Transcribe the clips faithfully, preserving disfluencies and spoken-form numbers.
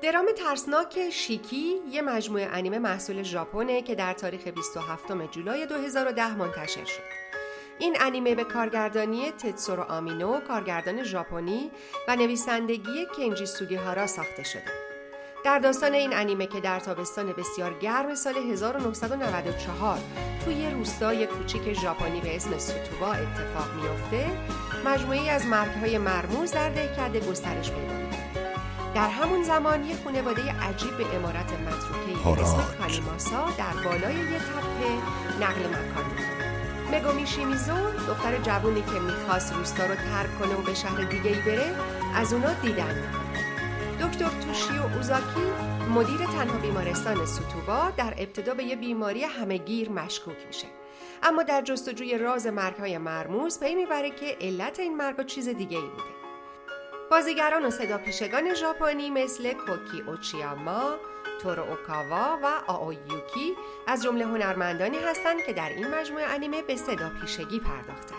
درام ترسناک شیکی یه مجموعه انیمه محصول ژاپنه که در تاریخ بیست و هفتم جولای دو هزار و ده منتشر شد. این انیمه به کارگردانی تتسورو آمینو، کارگردان ژاپنی و نویسندگی کنجی سوگیهارا ساخته شده. در داستان این انیمه که در تابستان بسیار گرم سال هزار و نهصد و نود و چهار توی روستای کوچیک ژاپنی به اسم سوتوبا اتفاق میفته، مجموعه‌ای از مرگ‌های مرموز در دهکده گسترش پیدا می‌کنه. در همون زمان یک خانواده عجیب به عمارت متروکه‌ای به اسم کانیماسا در بالای یک تپه نقل مکان می‌کنه. مگومی شیمیزو، دختر جوونی که می‌خواست روستا رو ترک کنه و به شهر دیگه‌ای بره، از اونا دیدن می‌کنه. دکتر توشیو اوزاکی، مدیر تنها بیمارستان سوتوبا، در ابتدا به یه بیماری همه‌گیر مشکوک میشه. اما در جستجوی راز مرگ‌های مرموز پی میبره که علت این مرگ‌ها چیز دیگه‌ای بوده. بازیگران و صداپیشگان ژاپنی مثل کوکی اوچیاما، تورو اوکاوا و آویوکی از جمله هنرمندانی هستند که در این مجموعه انیمه به صداپیشگی پرداختند.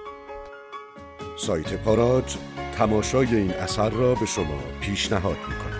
سایت پاراج تماشای این اثر را به شما پیشنهاد می‌کند.